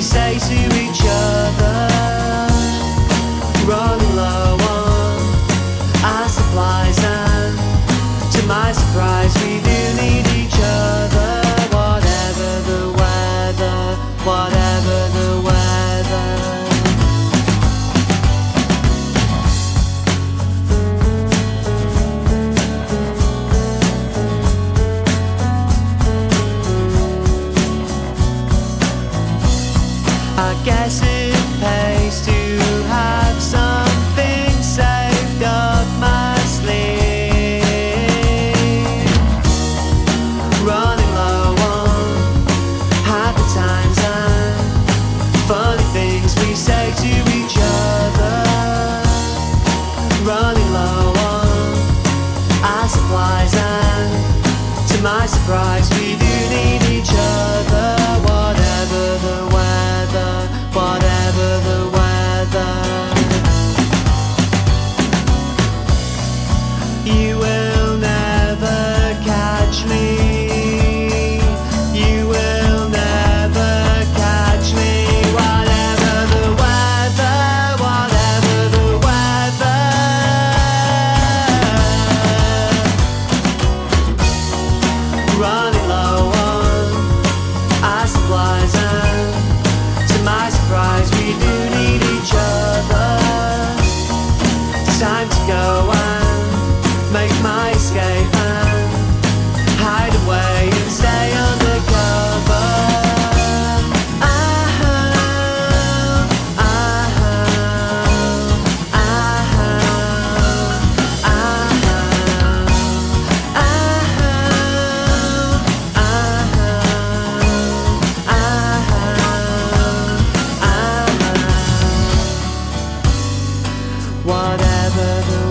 say to each other, running low on our supplies, and to my surprise we do need each other. Whatever the weather, whatever the weather. I guess it pays to have something saved up my sleeve. Running low on happy times and funny things we say to each other. Running low on our supplies, and to my surprise we do need each other. Whatever the weather, whatever the weather. You will never catch me. You will never catch me. Whatever the weather, whatever the weather. Running low on our supplies, and to my surprise we do need each other. It's time to go and make my escape and hide away and stay undercover. Whatever the